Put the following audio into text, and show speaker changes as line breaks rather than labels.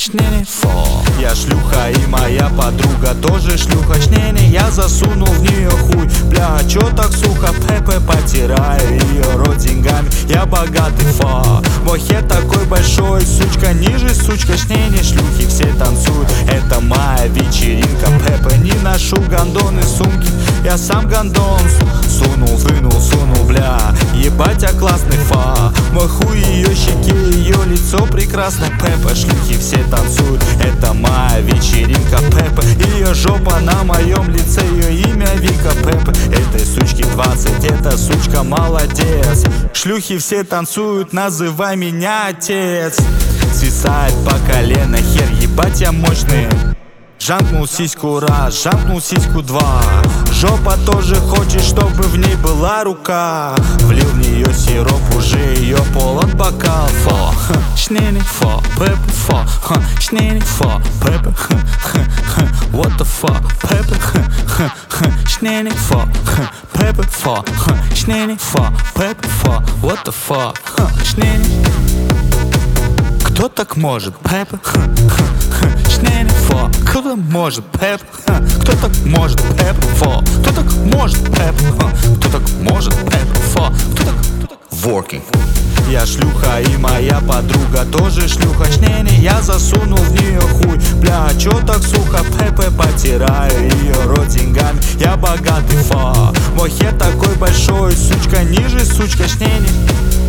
Я шлюха и моя подруга тоже шлюха. Я засунул в нее хуй. Бля, чё так сухо? Пепе, потираю ее рот деньгами. Я богатый, мой хер такой большой. Сучка ниже, сучка шлюхи все танцуют. Это моя вечеринка. Пепе, не ношу гондоны, сумки. Я сам гондон сунул, вынул, сунул, бля. Ебать, а классный мой хуй ее щеке, ее лицо прекрасно. Пепе, шлюхи все танцуют. Это моя вечеринка. Пепе, ее жопа на моем лице. Ее имя Вика. Пепе, этой сучке 20, эта сучка молодец. Шлюхи все танцуют, называй меня отец. Свисает по колено хер, ебать я мощный. Жамкнул сиську раз, жамкнул сиську два. Жопа тоже хочет, чтобы в ней была рука. Влил в нее сироп, уже ее полон бокал. Пепе, Пепе, what the fuck, Пепе, Пепе, Пепе, what the fuck. Кто так может, Пепе? Кто может, Пепе? Кто так может, Пепе? Кто так может, Пепе? Кто так может, Пепе? Кто так working? Я шлюха и моя подруга тоже шлюха. Я засунул в нее хуй. Бля, чё так сухо? Пепе, потираю ее рот деньгами. Я богатый, мой хер такой большой. Сучка ниже, сучка